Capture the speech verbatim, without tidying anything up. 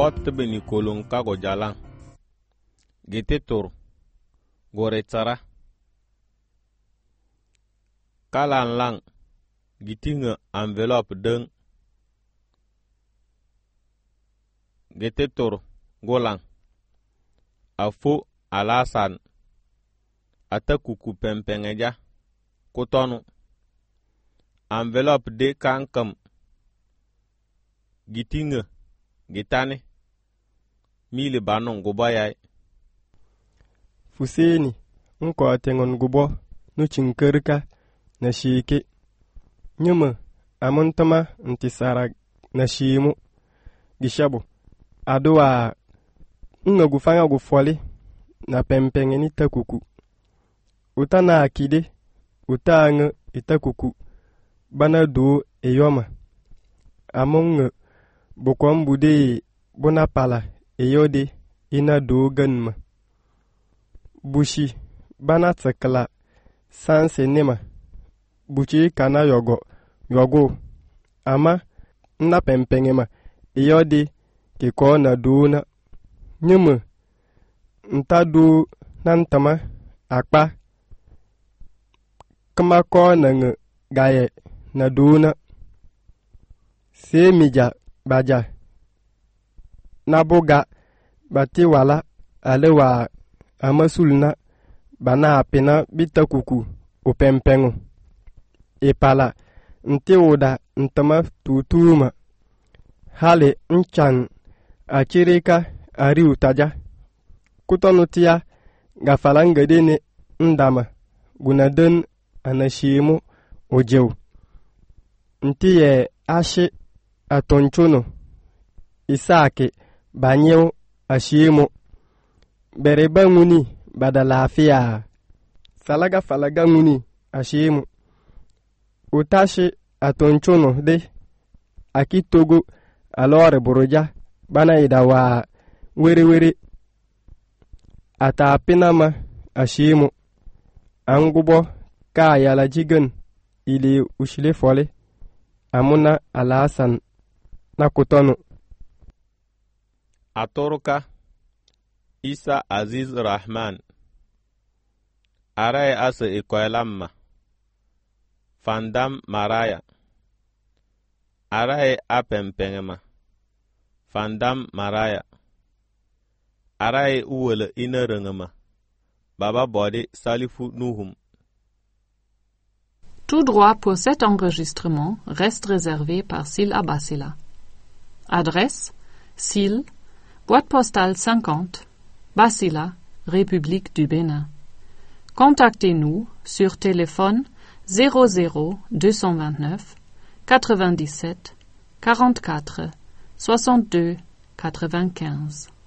pot beni kolon kago jalan. Gete tor. Gore tsara. Kalan lang. Gitinga envelope deng. Gete tor. Golang. Afo alasan. Ata kuku pempengeja. Kotonu. Envelope de kankam. Gitinga. Gitane. Mili banon gubayai. Fuseni. Nko tengon gubo. Nuchinkerka. Na shike. Nyuma. Amontama ntisara na shimu. Gishabu. Aduwa. Nga gufanga gufwali. Na pempenge ni takuku. Uta na akide. Uta anga itakuku. Bana do eyoma. Among bukwam bude bonapala eyode ina do ganma. Bushi bana tsakala sanse nema. Buchi kana yogo yogo. Ama na pempengema eyode ke ko na do na. Nyuma nta do nantama akpa. Kama ko na gaye na duna. Se mija baja. Naboga bati wala alewa amasulna bana apena bitakuku upempengu. Epala nte oda ntama tutuma. Hale nchan achirika ari utaja. Kutonutia gafalangedene ndama gunaden anashimu ojeu. Ntiye ashe atonchono. Isake banyeo ashimu. Bereba nguni badalafia. Salaga falaga nguni ashimu. Utashe atonchono de. Akitogo alore boroja. Bana idawa were were. Ata apinama ashimu. Angubo ka yala jigen. Ili ushile fole. Amuna alasan na kutonu. Atoruka. Isa Aziz Rahman. Araye asa ikoylamma. Fandam maraya. Araye apempengema. Fandam maraya. Araye uwele inerengema. Baba body salifu nuhum. Tout droit pour cet enregistrement reste réservé par Syl Abassila. Adresse Syl, boîte postale cinquante, Bassila, République du Bénin. Contactez-nous sur téléphone zéro zéro deux cent vingt-neuf quatre-vingt-dix-sept quarante-quatre soixante-deux quatre-vingt-quinze.